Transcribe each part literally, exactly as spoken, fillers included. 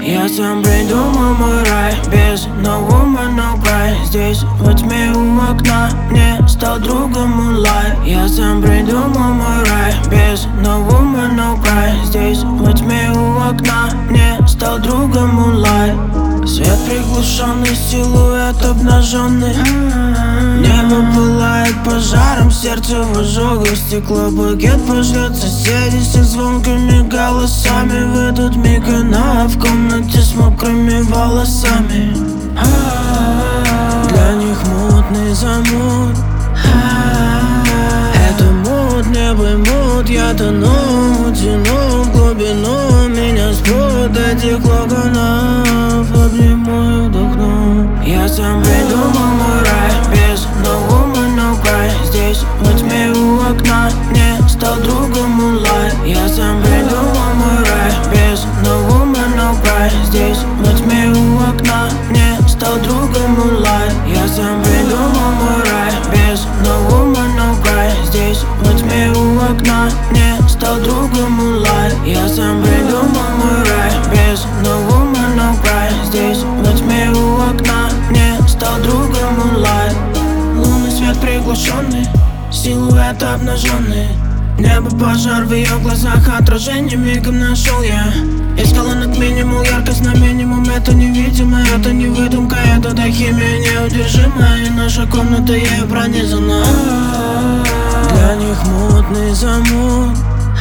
Я сам придумал мой рай, без no woman, no cry. Здесь во тьме у окна мне стал другом Moonlight. Я сам придумал мой рай, без no woman, no cry. Здесь во тьме у окна мне стал другом Moonlight. Свет приглушенный, силуэт обнаженный. Небо пылает пожаром, сердце в ожогах. Стекло букет пошлет соседи с их звонкими голосами. В этот миг она в комнате с мокрыми волосами. Для них мутный замут. Это мут, не поймут. Я тону, тяну в глубину. Меня спрут этих локонов. Обниму и вдохну. Я сам придумал мой рай, без no woman, no cry. Здесь во тьме у окна мне стал другом Moonlight. Я сам придумал мой рай, без no woman, no cry. Здесь во тьме у окна мне стал другом Moonlight. Я сам придумал мой рай, без no woman, no cry. Здесь во тьме у окна мне стал другом Moonlight. Я сам придумал мой рай, без no woman, no cry. Здесь во тьме у окна мне стал другом Moonlight. Лунный свет приглушенный, силуэт обнаженный. Небо пожар, в ее глазах отражение мигом нашел я. Искала над минимум, яркость на минимум. Это невидимо, это не выдумка, это да химия неудержимая. И наша комната ею пронизана. Для них мутный замут.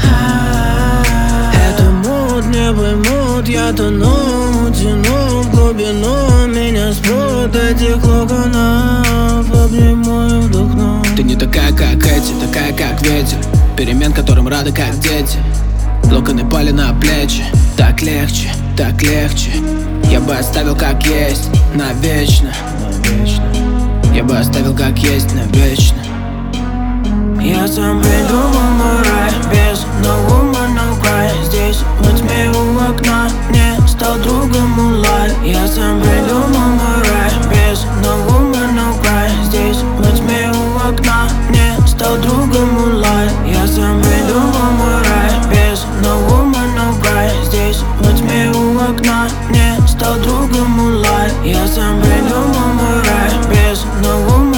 Это мут, не поймут. Я тону, тяну в глубину. Меня спрут этих локонов. Обниму и вдохну. Ты не такая, как эти, такая, как ветер. Перемен, которым рады, как дети. Локоны пали на плечи. Так легче, так легче. Я бы оставил как есть, навечно. Я бы оставил как есть, навечно. Я сам придумал мой рай, без no woman, no cry. Здесь во тьме у окна мне стал другом Moonlight. Я сам придумал мой рай, без no woman, no cry. Здесь во тьме у окна мне стал другом Moonlight. Я сам придумал мой рай, без no woman, no cry. Здесь во тьме у окна мне стал другом Moonlight. Я сам придумал мой рай, без no woman.